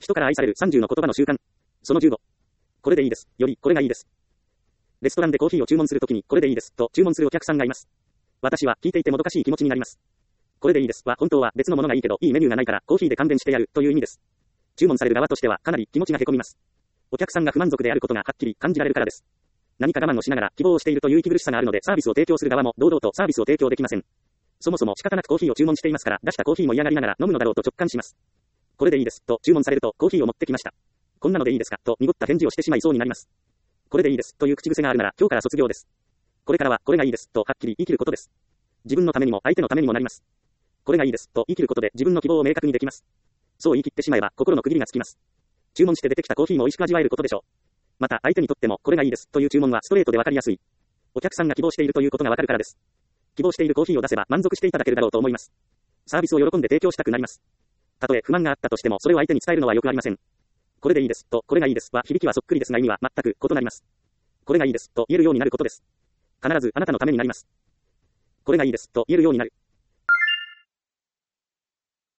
人から愛される30の言葉の習慣。その15。これでいいです。より、これがいいです。レストランでコーヒーを注文するときに、これでいいです、と注文するお客さんがいます。私は、聞いていてもどかしい気持ちになります。これでいいですは、本当は別のものがいいけど、いいメニューがないから、コーヒーで勘弁してやる、という意味です。注文される側としては、かなり気持ちがへこみます。お客さんが不満足であることがはっきり感じられるからです。何か我慢をしながら希望をしているという息苦しさがあるので、サービスを提供する側も堂々とサービスを提供できません。そもそも仕方なくコーヒーを注文していますから、出したコーヒーも嫌がりながら飲むのだろうと直感します。これでいいです、と注文されると、コーヒーを持ってきました。こんなのでいいですか、と濁った返事をしてしまいそうになります。これでいいです、という口癖があるなら、今日から卒業です。これからは、これがいいです、とはっきり言い切ることです。自分のためにも相手のためにもなります。これがいいです、と言い切ることで自分の希望を明確にできます。そう言い切ってしまえば、心の区切りがつきます。注文して出てきたコーヒーも美味しく味わえることでしょう。また、相手にとっても、これがいいです、という注文はストレートでわかりやすい。お客さんが希望しているということがわかるからです。希望しているコーヒーを出せば満足していただけるだろうと思います。サービスを喜んで提供したくなります。たとえ不満があったとしても、それを相手に伝えるのはよくありません。これでいいです、と、これがいいですは、響きはそっくりですが意味は全く異なります。これがいいです、と言えるようになることです。必ずあなたのためになります。これがいいです、と言えるようになる。